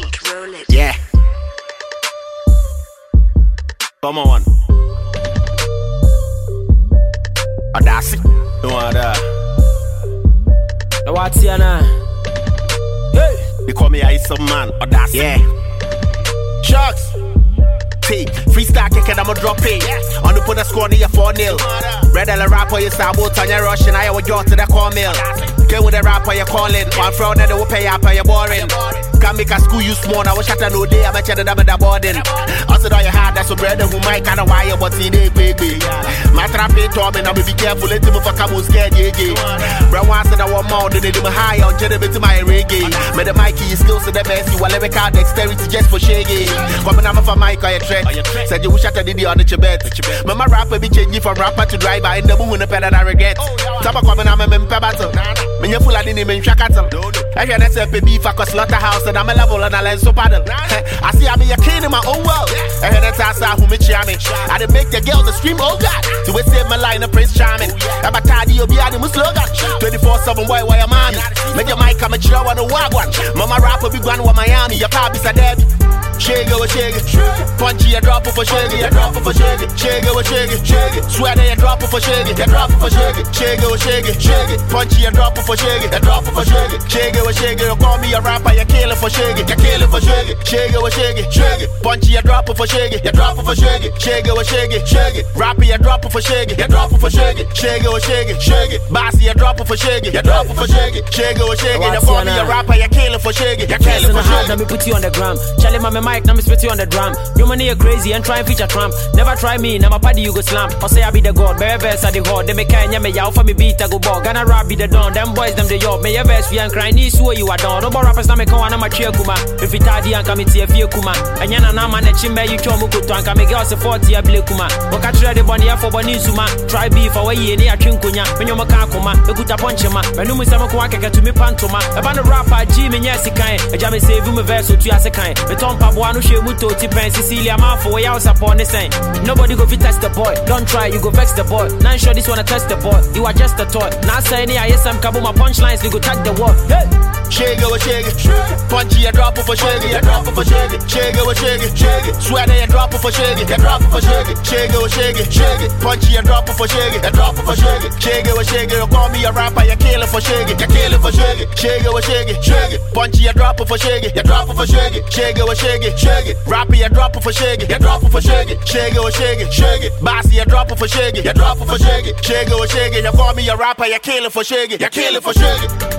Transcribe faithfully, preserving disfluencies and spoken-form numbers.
beat, roll it. Yeah. Come on. Audacity. No other. What's your name? Hey. They call me Ice Man. Audacity. Yeah. Sharks. T. Freestyle kick and I'ma drop it. On the put a score near four nil. Red L rapper, you sabo, Tanya Rush, and I will go to the cornmeal. Get with the rapper, you calling. One fraud that will pay up, and you're boring. Can make a school you small, I wish I had no day, I'm a cheddar with the boarding. Also, do you have that's a brother who might kind of wire, but see, they baby. My trap it, Tom, and I'll be careful, let him for come scared, yeah, yeah. Brown wants that I want more than they do high on cheddar to my reggae. Made the Mikey skills to the best, you will ever count dexterity just for shaggy. Coming out for Mike, I threat. Said you wish I had the other chebet. But my rapper be changing from rapper to driver in the moon, and that I regret. Tapa coming out, I'm a battle. When you're full of the name in Shakatal. I hear that's a baby for a slaughterhouse, and I'm a level and I learn so paddle. I see I'm a king in my own world. I hear that's how who me charming. I did make the girl the scream, oh God. To save my line of Prince Charming. I'm a tidy of the animal slogan. twenty-four seven, boy, why am I? Make your mic come a chill on the wagwan. Mama rapper be gone with Miami. Your pop is a dead. Shake it, shake it. Punchy, a drop of a shake it, a drop of a shake it. Shake it, shake it, shake it. Swear they a drop of a shake it, a drop of a shake it. Shake it, shake it, shake it. Punchy, a drop of a shake it, a drop of a shake it. Shake it, shake it. You call me a rapper, you kill it for shake it, you kill it for shake it. Shake it, shake it, shake it. Punchy, a drop of a shake it, a drop of a shake it. Shake it, shake it, shake it. Rappy, a drop of a shake it, a drop of a shake it. Shake it, shake it, shake it. Bossy, a drop of a shake it, a drop of a shake it. Shake it, shake it. You call me a rapper, you kill it for shake it, you kill it for shake it. Let me put you on the gram. Charlie, my mic, now me spit you on the drum. You money are crazy and try and feature Trump. Never try me, now my party you go slam. Or say I be the god, bare verse I the god. They make Kenya me out for me beat I go ball. Gonna rap be the don, them boys them the yob. May your verse we and cry, need swear you are done. No more rappers now me come on my cheer kuma. If it tardy and come into a fear kuma. And yana na man a chimbe you chomu go to and come make girls a forty a blue kuma. But catch the bunny for bunny suma. Try beef away in a chinkunya. When you maka kuma, a good punch ma. When you miss a kwaka to me pantoma. A band of rapper Jimmy yes kind. A jammy save you me verse to as a kind. The tom pabuano she muto tipen Cecilia man for way out upon the same. Nobody go fit test the boy. Don't try, you go vex the boy. Now sure this wanna test the boy. You are just a toy. Now say any I some kabuma punchlines, you go tag the wall. Hey! Shake it, shake it. Punchy, a drop of a shake it, a drop of a shake it. Shake it, shake it, shake it. Swear they a drop of a shake it, a drop of a shake it. Shake it, shake it, shake it. Punchy, a drop of a shake it, a drop of a shake it. Shake it, shake it. You call me a rapper, you kill it for shake it, you kill it for shake it. Shake it, shake it, shake it. Punchy, a drop of a shake it, a drop of a shake it. Shake it, shake it, shake it. Rappy, a drop of a shake it, a drop of a shake it. Shake it, shake it, shake it. Bossy, a drop of a shake it, a drop of a shake it. Shake it, shake it. You call me a rapper, you kill it for shake it, you kill it for shake it.